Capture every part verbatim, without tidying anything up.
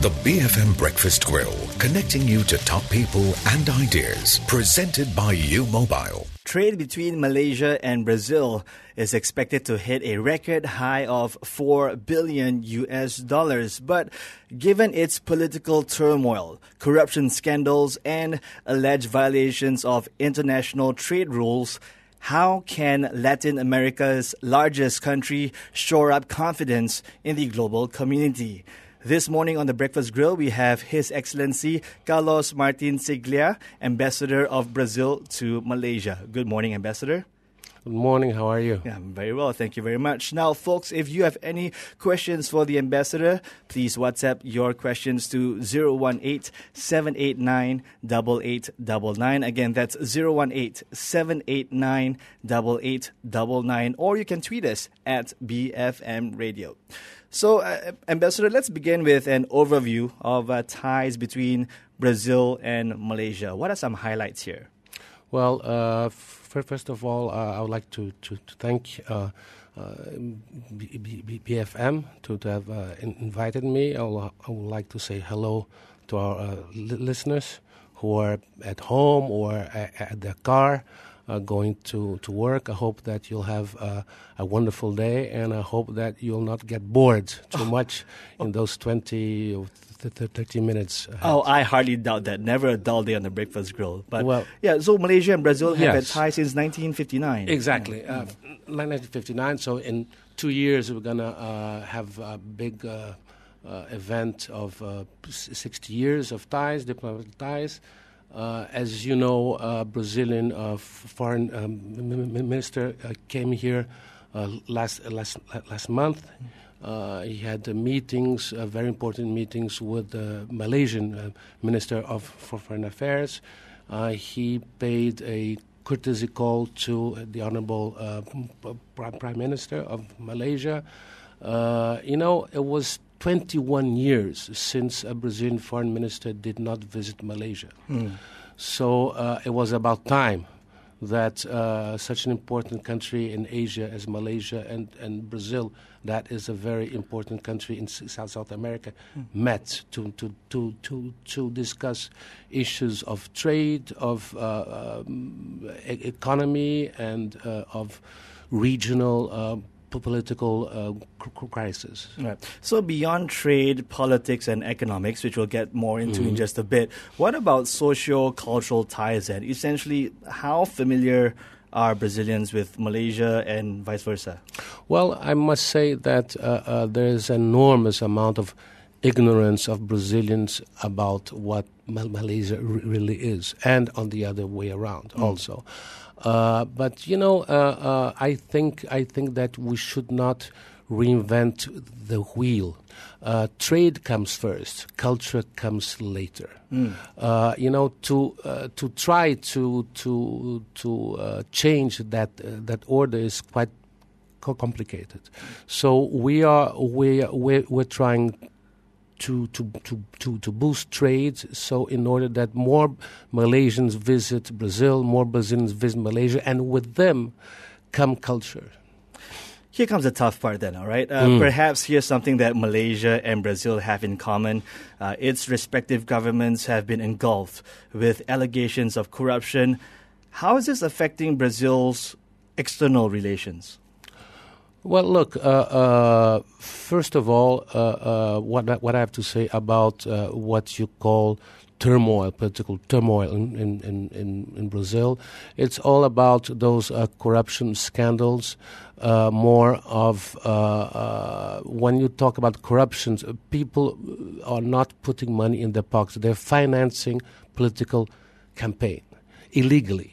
The B F M Breakfast Grill, connecting you to top people and ideas. Presented by U Mobile. Trade between Malaysia and Brazil is expected to hit a record high of four billion U S dollars. But given its political turmoil, corruption scandals, and alleged violations of international trade rules, how can Latin America's largest country shore up confidence in the global community? This morning on the Breakfast Grill, we have His Excellency Carlos Martin Siglia, Ambassador of Brazil to Malaysia. Good morning, Ambassador. Good morning. How are you? Yeah, I'm very well. Thank you very much. Now, folks, if you have any questions for the Ambassador, please WhatsApp your questions to zero one eight, seven eight nine, eight eight nine nine. Again, that's zero one eight, seven eight nine, eight eight nine nine. Or you can tweet us at B F M Radio. So, uh, Ambassador, let's begin with an overview of uh, ties between Brazil and Malaysia. What are some highlights here? Well, uh, f- first of all, uh, I would like to, to, to thank uh, uh, B- B- B F M to, to have uh, in- invited me. I would, I would like to say hello to our uh, li- listeners who are at home or a- at their car. Uh, going to, to work. I hope that you'll have uh, a wonderful day, and I hope that you'll not get bored too much in those twenty or thirty minutes. Ahead. Oh, I hardly doubt that. Never a dull day on the Breakfast Grill. But well, yeah, so Malaysia and Brazil have yes. had ties since nineteen fifty-nine. Exactly. Yeah. Uh, nineteen fifty-nine, so in two years we're going to uh, have a big uh, uh, event of uh, sixty years of ties, diplomatic ties. Uh, as you know, uh, Brazilian uh, f- foreign um, m- minister uh, came here uh, last uh, last last month. Uh, he had uh, meetings, uh, very important meetings, with the Malaysian uh, Minister of for Foreign Affairs. Uh, he paid a courtesy call to the Honorable uh, Prime Minister of Malaysia. Uh, you know, it was twenty-one years since a Brazilian foreign minister did not visit Malaysia. Mm. So uh, it was about time that uh, such an important country in Asia as Malaysia and, and Brazil, that is a very important country in South South America, mm. met to, to, to, to, to discuss issues of trade, of uh, um, e- economy, and uh, of regional uh, political uh, crisis. Right. So beyond trade, politics, and economics, which we'll get more into mm-hmm. in just a bit, what about socio-cultural ties then? Essentially, how familiar are Brazilians with Malaysia and vice versa? Well, I must say that uh, uh, there is an enormous amount of ignorance of Brazilians about what Mal- Malaysia r- really is, and on the other way around mm. also. Uh, but you know, uh, uh, I think I think that we should not reinvent the wheel. Uh, trade comes first, culture comes later. Mm. Uh, you know, to uh, to try to to to uh, change that uh, that order is quite co- complicated. So we are we we're, we're trying. To, to, to, to, to boost trade, so in order that more Malaysians visit Brazil, more Brazilians visit Malaysia, and with them come culture. Here comes the tough part then, all right? Uh, mm. Perhaps here's something that Malaysia and Brazil have in common. Uh, its respective governments have been engulfed with allegations of corruption. How is this affecting Brazil's external relations? Well, look, uh, uh, first of all, uh, uh, what, what I have to say about uh, what you call turmoil, political turmoil in, in, in, in Brazil, it's all about those uh, corruption scandals, uh, more of, uh, uh, when you talk about corruption, people are not putting money in their pockets, they're financing political campaign illegally.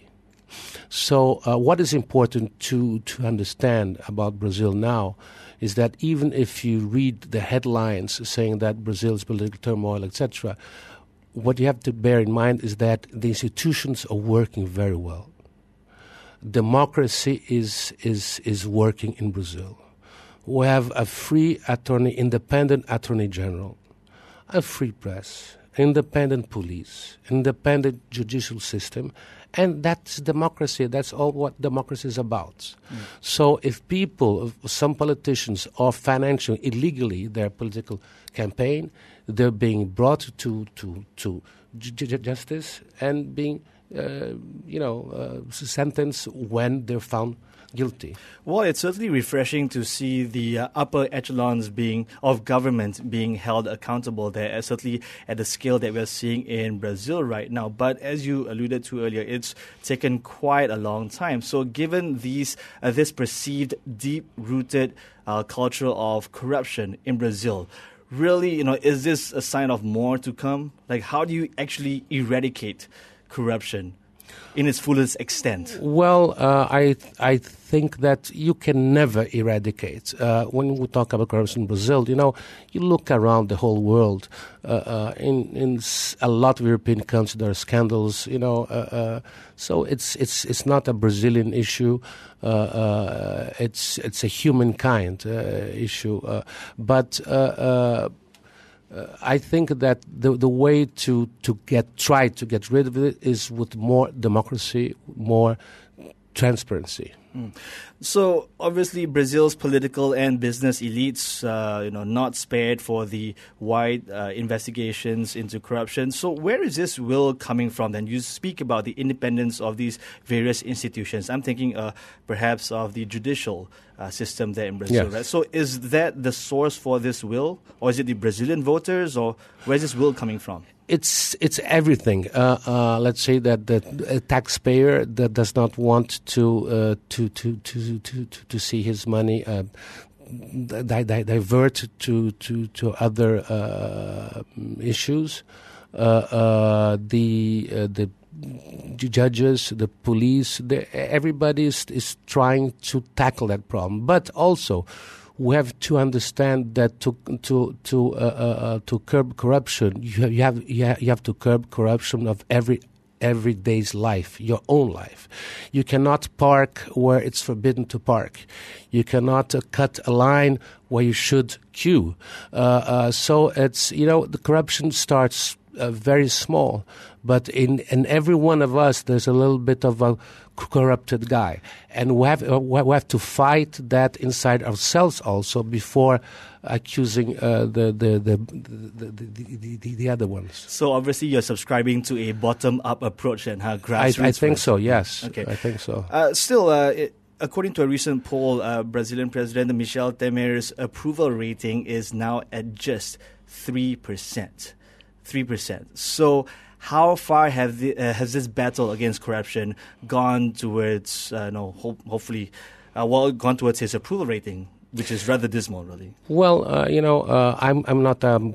So uh, what is important to, to understand about Brazil now is that even if you read the headlines saying that Brazil's political turmoil, et cetera, what you have to bear in mind is that the institutions are working very well. Democracy is is is working in Brazil. We have a free attorney, independent attorney general, a free press, independent police, independent judicial system, And that's democracy. That's all what democracy is about. Mm. So if people, some politicians are financing illegally their political campaign, they're being brought to, to, to j- justice and being, uh, you know, uh, sentenced when they're found guilty. Well, it's certainly refreshing to see the uh, upper echelons being of government being held accountable there, uh, certainly at the scale that we're seeing in Brazil right now. But as you alluded to earlier, it's taken quite a long time. So given these uh, this perceived deep-rooted uh, culture of corruption in Brazil, really, you know, is this a sign of more to come? Like, how do you actually eradicate corruption in its fullest extent? Well, uh, I I think that you can never eradicate. Uh, when we talk about corruption in Brazil, you know, you look around the whole world. Uh, uh, in in a lot of European countries, there are scandals. You know, uh, uh, so it's it's it's not a Brazilian issue. Uh, uh, it's it's a humankind uh, issue. Uh, but. Uh, uh, Uh, I think that the the way to, to get try to get rid of it is with more democracy, more transparency. Mm. So obviously, Brazil's political and business elites, uh, you know, not spared for the wide uh, investigations into corruption. So where is this will coming from? Then you speak about the independence of these various institutions. I'm thinking uh, perhaps of the judicial uh, system there in Brazil. Yes. Right? So is that the source for this will, or is it the Brazilian voters, or where's this will coming from? It's it's everything. Uh, uh, let's say that the a taxpayer that does not want to uh, to, to, to to to to see his money uh, di- di- divert to to to other uh, issues. Uh, uh, the uh, the judges, the police, the, everybody is, is trying to tackle that problem, but also. We have to understand that to to to uh, uh, to curb corruption, you have you have you have, you have to curb corruption of every everyday's life, your own life. You cannot park where it's forbidden to park. You cannot uh, cut a line where you should queue. Uh, uh, so it's you know the corruption starts uh, very small, but in in every one of us there's a little bit of a corrupted guy, and we have uh, we have to fight that inside ourselves also before accusing uh, the, the, the, the, the, the, the the other ones. So obviously you're subscribing to a bottom-up approach and how grassroots. I, I think first. so. Yes. Okay. I think so. Uh, still, uh, it, according to a recent poll, uh, Brazilian President Michel Temer's approval rating is now at just three percent. Three percent. So. How far have the, uh, has this battle against corruption gone towards, uh, no, ho- hopefully, uh, well, gone towards his approval rating, which is rather dismal, really? Well, uh, you know, uh, I'm I'm not a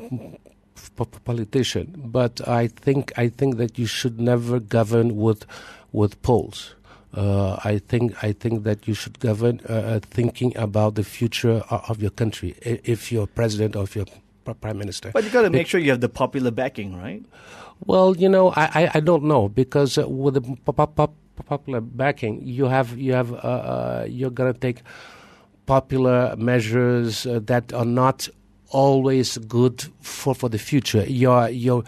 p- politician, but I think I think that you should never govern with with polls. Uh, I think I think that you should govern uh, thinking about the future of your country. If you're president or if you're prime minister, but you got to make sure you have the popular backing, right? Well, you know, I, I, I don't know because uh, with the pop, pop, popular backing, you have you have uh, uh, you're gonna take popular measures uh, that are not always good for, for the future. Your your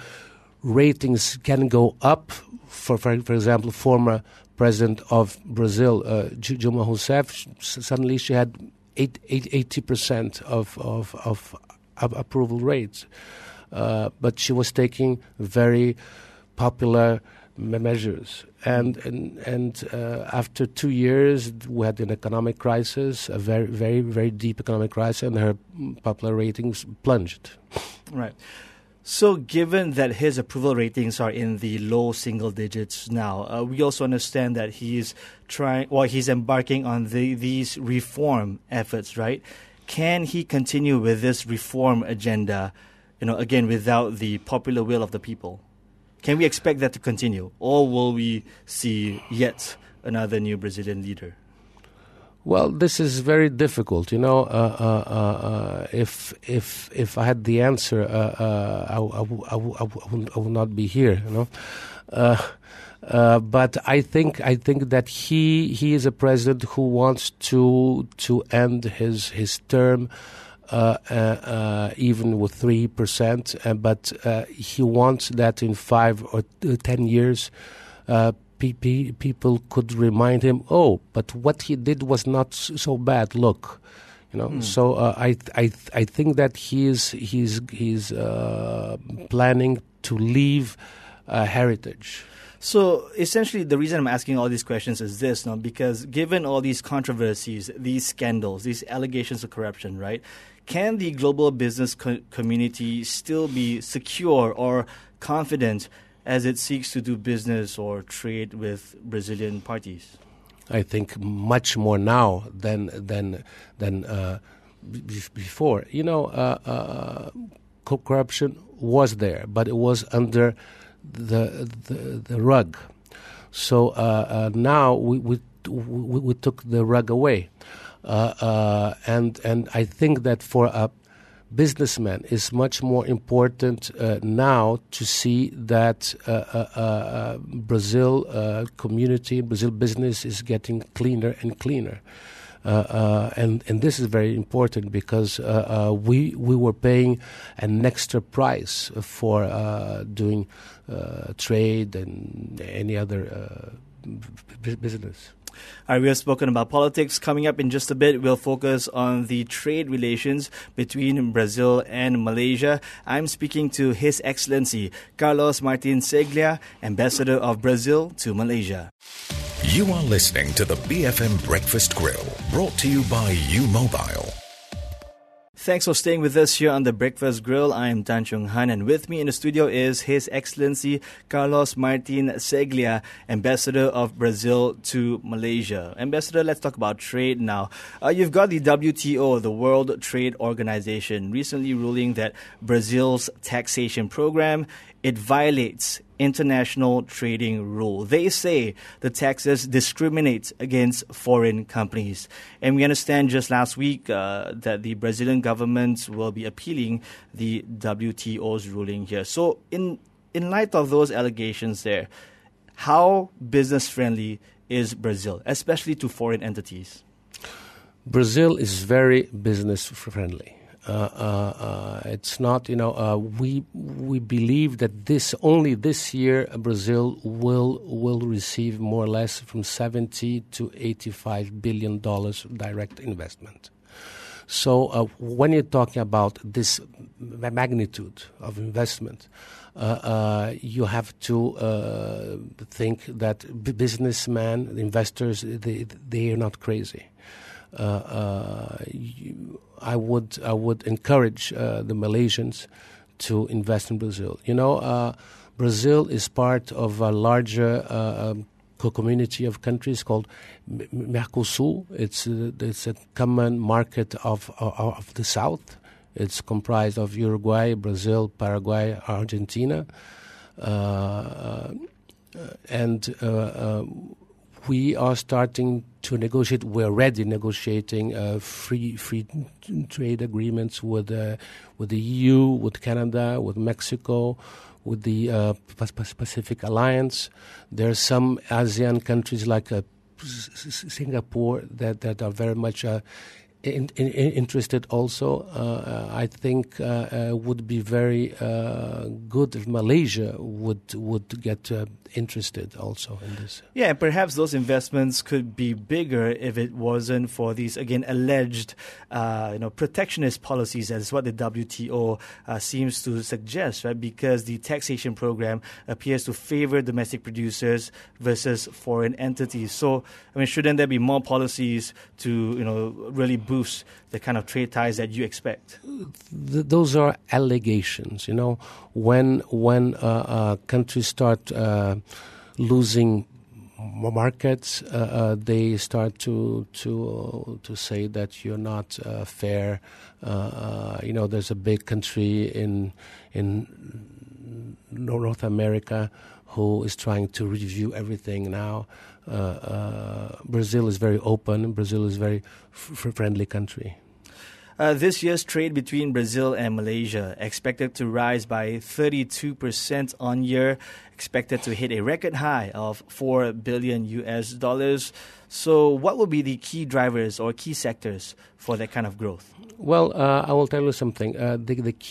ratings can go up. For for, for example, former president of Brazil, uh, Dilma Rousseff, suddenly she had eight, eight, eighty percent of of, of of approval rates. Uh, but she was taking very popular me- measures. And and, and uh, after two years, we had an economic crisis, a very, very, very deep economic crisis, and her popular ratings plunged. Right. So given that his approval ratings are in the low single digits now, uh, we also understand that he's trying, well, he's embarking on the, these reform efforts, right? Can he continue with this reform agenda, you know, again, without the popular will of the people? Can we expect that to continue? Or will we see yet another new Brazilian leader? Well, this is very difficult. You know, uh, uh, uh, if if if I had the answer, uh, uh, I, I, I, I, would, I would not be here. You know, uh, uh, but I think I think that he he is a president who wants to to end his his term. Uh, uh, uh, even with three percent, uh, but uh, he wants that in five or ten years, uh, pe- pe- people could remind him, oh, but what he did was not so bad. Look, you know. Mm. So uh, I I I think that he's he's he's uh, planning to leave a heritage. So essentially, the reason I'm asking all these questions is this, no? Because given all these controversies, these scandals, these allegations of corruption, right? Can the global business co- community still be secure or confident as it seeks to do business or trade with Brazilian parties? I think much more now than than than uh, b- before. You know, uh, uh, corruption was there, but it was under the the, the rug. So uh, uh, now we, we we we took the rug away, uh, uh, and and I think that for a businessman it's much more important uh, now to see that uh, uh, uh, Brazil uh, community, Brazil business is getting cleaner and cleaner. Uh, uh, and and this is very important because uh, uh, we we were paying an extra price for uh, doing uh, trade and any other uh, b- business. All right, we have spoken about politics. Coming up in just a bit, we'll focus on the trade relations between Brazil and Malaysia. I'm speaking to His Excellency Carlos Martin Seglia, Ambassador of Brazil to Malaysia. You are listening to the B F M Breakfast Grill, brought to you by U Mobile. Thanks for staying with us here on the Breakfast Grill. I'm Tan Chung Han, and with me in the studio is His Excellency Carlos Martin Seglia, Ambassador of Brazil to Malaysia. Ambassador, let's talk about trade now. Uh, you've got the W T O, the World Trade Organization, recently ruling that Brazil's taxation program, it violates international trading rule. They say the taxes discriminate against foreign companies. And we understand just last week uh, that the Brazilian government will be appealing the W T O's ruling here. So in in light of those allegations there, how business-friendly is Brazil, especially to foreign entities? Brazil is very business-friendly. Uh, uh, uh, it's not, you know, uh, we we believe that this only this year uh, Brazil will will receive more or less from seventy to eighty-five billion dollars direct investment. So uh, when you're talking about this magnitude of investment, uh, uh, you have to uh, think that businessmen, investors, they they are not crazy. Uh, uh, you, I would I would encourage uh, the Malaysians to invest in Brazil. You know, uh, Brazil is part of a larger uh, um, community of countries called Mercosur. It's uh, it's a common market of, of of the South. It's comprised of Uruguay, Brazil, Paraguay, Argentina, uh, uh, and. Uh, uh, We are starting to negotiate. We're already negotiating uh, free free trade agreements with uh, with the E U, with Canada, with Mexico, with the uh, Pacific Alliance. There are some ASEAN countries like uh, Singapore that, that are very much uh, in, in, interested also. Uh, I think uh, uh, would be very uh, good if Malaysia would would get uh, interested also in this. Yeah, and perhaps those investments could be bigger if it wasn't for these, again, alleged uh, you know, protectionist policies, as what the W T O uh, seems to suggest, right? Because the taxation program appears to favor domestic producers versus foreign entities. So, I mean, shouldn't there be more policies to, you know, really boost the kind of trade ties that you expect? Th- those are allegations, you know. When when uh, uh, countries start uh, losing markets, uh, uh, they start to to uh, to say that you're not uh, fair. Uh, uh, you know, there's a big country in in North America who is trying to review everything now. Uh, uh, Brazil is very open. Brazil is a very f- friendly country. Uh, this year's trade between Brazil and Malaysia expected to rise by thirty-two percent on year, expected to hit a record high of four billion U S dollars. So what will be the key drivers or key sectors for that kind of growth? Well, uh, I will tell you something. Uh, the, the key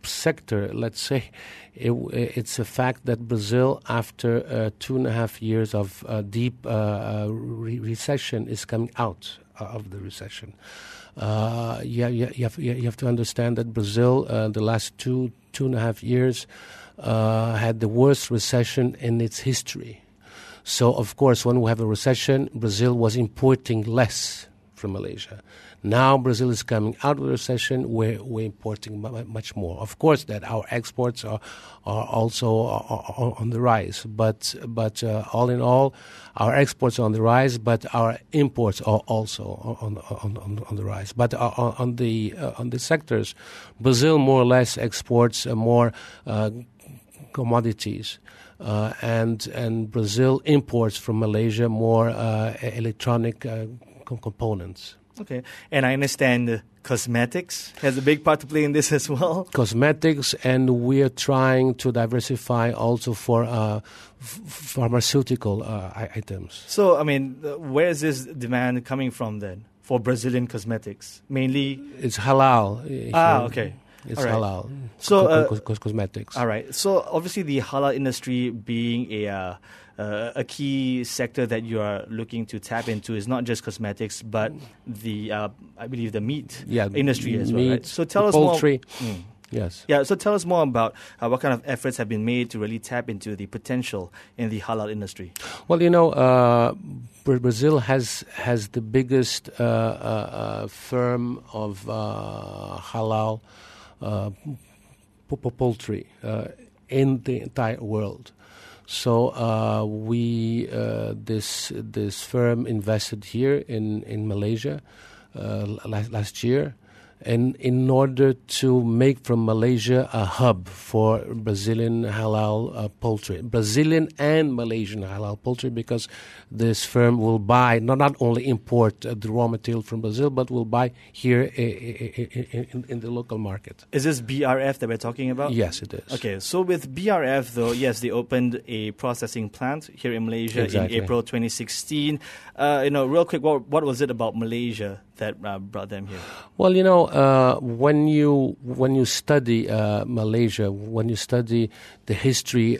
sector, let's say, it, it's a fact that Brazil, after uh, two and a half years of uh, deep uh, re- recession, is coming out of the recession. Uh, yeah, yeah, you have, you have to understand that Brazil, uh, the last two two and a half years, uh, had the worst recession in its history. So, of course, when we have a recession, Brazil was importing less from Malaysia. Now Brazil is coming out of the recession, we're, we're importing much more. Of course, that our exports are, are also are on the rise. But but uh, all in all, our exports are on the rise, but our imports are also on on, on, on the rise. But on, on the uh, on the sectors, Brazil more or less exports uh, more uh, commodities. Uh, and and Brazil imports from Malaysia more uh, electronic uh, com- components. Okay, and I understand uh, cosmetics has a big part to play in this as well. Cosmetics, and we are trying to diversify also for uh, f- pharmaceutical uh, items. So, I mean, uh, where is this demand coming from then for Brazilian cosmetics? Mainly, it's halal. Ah, okay. It's all right. halal. So, uh, cos- cos- cosmetics. All right. So, obviously, the halal industry being a uh, uh, a key sector that you are looking to tap into is not just cosmetics, but the uh, I believe the meat yeah, industry as meat, well. Right? So, tell us poultry. more. Mm. Yes. Yeah. So, tell us more about uh, what kind of efforts have been made to really tap into the potential in the halal industry. Well, you know, uh, Brazil has has the biggest uh, uh, uh, firm of uh, halal. Uh, poultry uh, in the entire world. So uh, we uh, this this firm invested here in in Malaysia uh, last, last year, and in order to make from Malaysia a hub for Brazilian halal uh, poultry, Brazilian and Malaysian halal poultry, because this firm will buy, not, not only import uh, the raw material from Brazil, but will buy here in, in, in the local market. Is this B R F that we're talking about? Yes, it is. Okay, so with B R F, though, yes, they opened a processing plant here in Malaysia exactly. in April twenty sixteen. Uh, you know, real quick, what, what was it about Malaysia that uh, brought them here? Well, you know, uh, when you when you study uh, Malaysia, when you study the history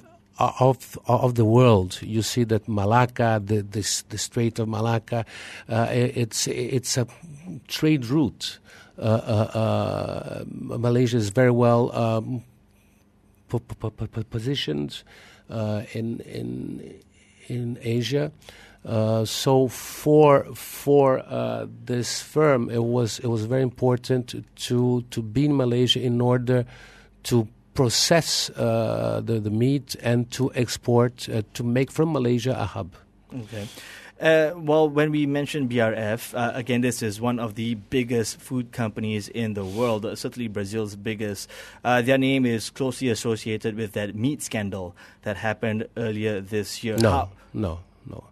of of the world, you see that Malacca, the this, the Strait of Malacca, uh, it's it's a trade route. Uh, uh, uh, Malaysia is very well um, po- po- po- positioned uh, in in in Asia. Uh, so for for uh, this firm, it was it was very important to to be in Malaysia in order to process uh, the the meat and to export uh, to make from Malaysia a hub. Okay. Uh, well, when we mention B R F, uh, again, this is one of the biggest food companies in the world, uh, certainly Brazil's biggest. Uh, their name is closely associated with that meat scandal that happened earlier this year. No, How? no, no.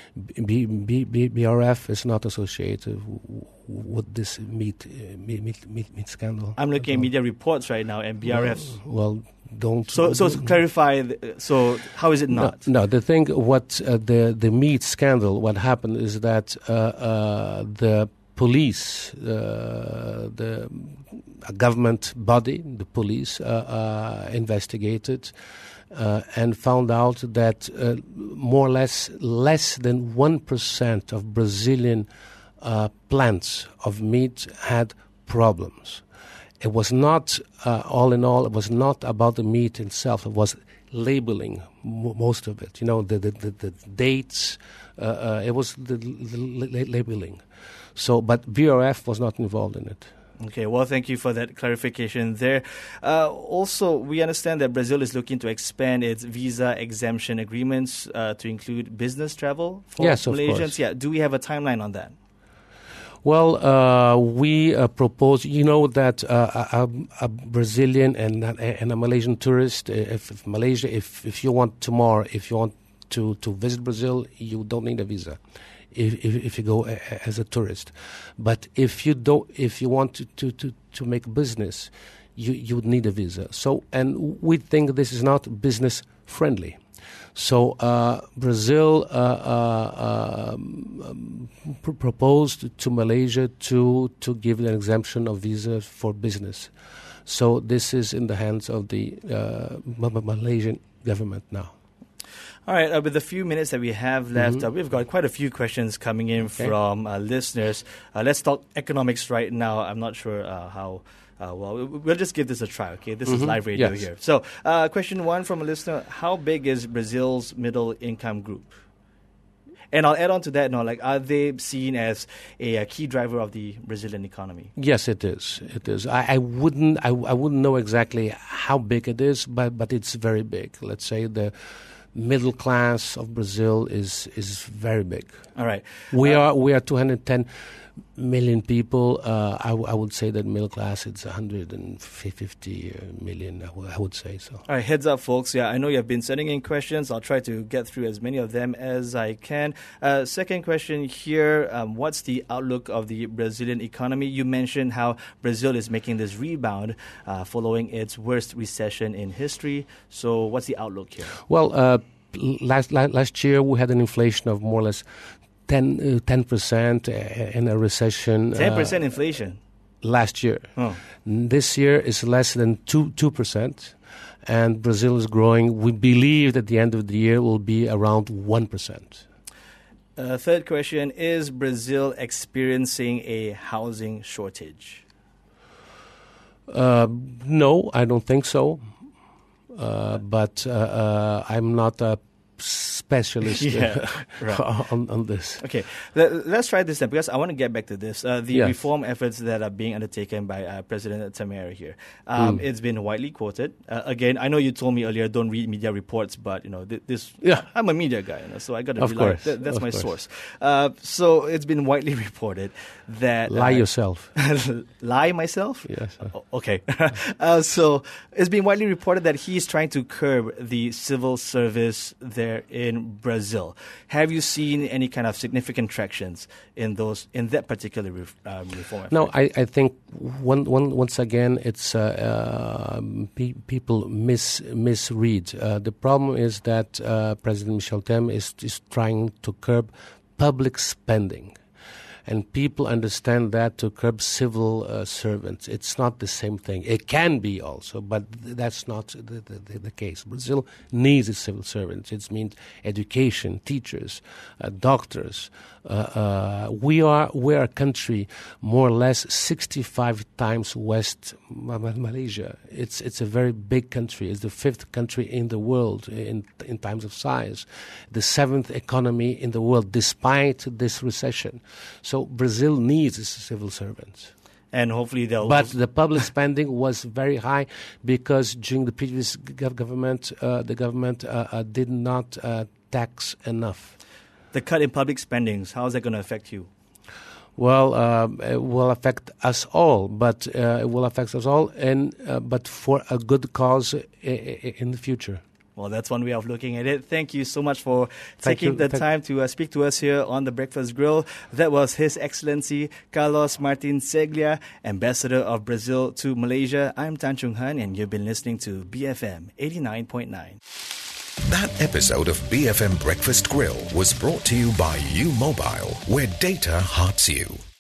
B, B, B, B R F is not associated with this meat, uh, meat, meat, meat, meat scandal. I'm looking at media reports right now, and B R F. Well, well don't. So, so to clarify, so how is it not? No, no the thing, what uh, the the meat scandal, what happened is that uh, uh, the police, uh, the a government body, the police, uh, uh, investigated. Uh, and found out that uh, more or less less than one percent of Brazilian uh, plants of meat had problems. It was not, uh, all in all, it was not about the meat itself. It was labeling, m- most of it. You know, the the, the, the dates. Uh, uh, it was the, the la- labeling. So, but B R F was not involved in it. Okay, well, thank you for that clarification there. Uh, also, we understand that Brazil is looking to expand its visa exemption agreements uh, to include business travel for yes, Malaysians. Of course. Yeah, do we have a timeline on that? Well, uh, we uh, propose, you know, that uh, a, a Brazilian and, and a Malaysian tourist, if, if Malaysia, if, if you want tomorrow, if you want to, to visit Brazil, you don't need a visa. If, if, if you go a, as a tourist, but if you don't, if you want to, to, to, to make business, you you would need a visa. So, and we think this is not business friendly. So uh, Brazil uh, uh, um, pr- proposed to Malaysia to to give an exemption of visa for business. So this is in the hands of the uh, Malaysian government now. All right, uh, with the few minutes that we have left, Mm-hmm. uh, we've got quite a few questions coming in Okay. from uh, listeners. Uh, let's talk economics right now. I'm not sure uh, how... Uh, well, we- we'll just give this a try, okay? This is Mhm. live radio Yes. here. So, uh, question one from a listener. How big is Brazil's middle income group? And I'll add on to that, no, like, are they seen as a, a key driver of the Brazilian economy? Yes, it is. It is. I, I wouldn't. I, I wouldn't know exactly how big it is, but but it's very big. Let's say the middle class of Brazil is is very big. All right. We Uh, are we are two hundred ten million people. Uh, I, w- I would say that middle class it's one hundred fifty million. I, w- I would say so. All right, heads up, folks. Yeah, I know you have been sending in questions. I'll try to get through as many of them as I can. Uh, second question here, um, what's the outlook of the Brazilian economy? You mentioned how Brazil is making this rebound uh, following its worst recession in history. So what's the outlook here? Well, uh, l- last la- last year we had an inflation of more or less ten percent in a recession. ten percent uh, inflation. Last year. Oh. This year is less than two two percent, and Brazil is growing. We believe that the end of the year will be around one percent. Uh, third question, is Brazil experiencing a housing shortage? Uh, no, I don't think so. Uh, but uh, uh, I'm not a specialist Yeah, right. on, on this. Okay, Let, let's try this then, because I want to get back to this. Uh, the Yes. reform efforts that are being undertaken by uh, President Temer here. Um, Mm. It's been widely quoted. Uh, again, I know you told me earlier, don't read media reports, but you know th- this. Yeah. I'm a media guy, you know, so I got to Of rely. course, Th- that's of my course. source. Uh, so it's been widely reported that Lie uh, yourself. lie myself. Yes. uh, O- Okay. uh, so it's been widely reported that he's trying to curb the civil service there in Brazil. Have you seen any kind of significant tractions in those in that particular ref, um, reform effort? No, I, I think one, one, once again it's uh, uh, pe- people mis misread. Uh, the problem is that uh, President Michel Temer is is trying to curb public spending. And people understand that to curb civil uh, servants. It's not the same thing. It can be also, but th- that's not the, the, the case. Brazil needs its civil servants. It means education, teachers, uh, doctors. Uh, uh, we are we are a country more or less sixty-five times west Ma- Ma- Malaysia. It's it's a very big country. It's the fifth country in the world in in terms of size, the seventh economy in the world, despite this recession. So Brazil needs its civil servants. And hopefully they'll... But the public spending was very high because during the previous gov- government, uh, the government uh, uh, did not uh, tax enough. the cut in public spendings, how is that going to affect you? Well, uh, it will affect us all, but uh, it will affect us all, and uh, but for a good cause I- I- in the future. Well, that's one way of looking at it. Thank you so much for Thank taking you. the Thank- time to uh, speak to us here on the Breakfast Grill. That was His Excellency Carlos Martin Seglia, Ambassador of Brazil to Malaysia. I'm Tan Chung Han, and you've been listening to B F M eighty-nine point nine. That episode of B F M Breakfast Grill was brought to you by U Mobile, where data hearts you.